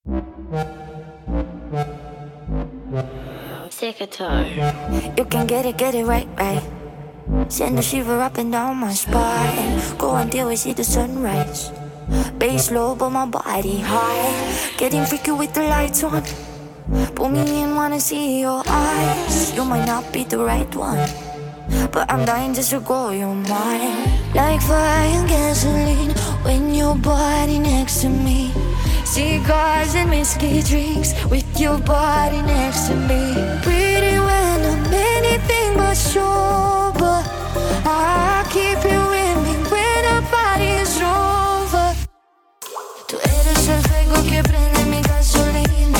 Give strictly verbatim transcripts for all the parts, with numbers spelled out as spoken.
Secretary. You can get it, get it right, right. Send a shiver up and down my spine. Go until we see the sunrise. Bass low but my body high. Getting freaky with the lights on. Pull me in, wanna see your eyes. You might not be the right one, but I'm dying just to go your mind. Like fire and gasoline when your body next to me. Cigars and whiskey drinks with your body next to me. Pretty when I'm anything but sober. I keep you with me when the party is over. Tú eres el fuego que prende mi gasolina.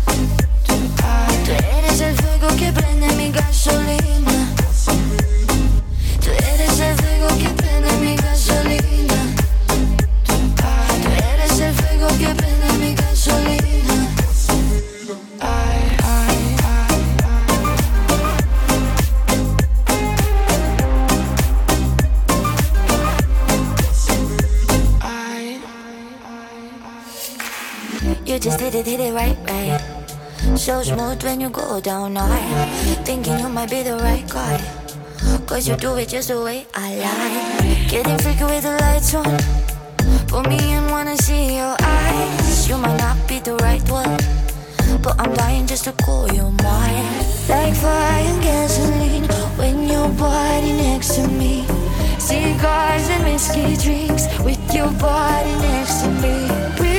Tú eres el fuego que prende mi gasolina. Tú eres el fuego que prende mi gasolina. Tú eres el fuego que prende mi gasolina. Ay, ay, ay, ay. You just hit it, hit it right, right. So smooth when you go down high. Thinking you might be the right guy, cause you do it just the way I like. Getting freaky with the lights on. Put me in, wanna see your eyes. You might not be the right one, but I'm dying just to call you mine. Like fire and gasoline when your body next to me. Cigars and whiskey drinks with your body next to me.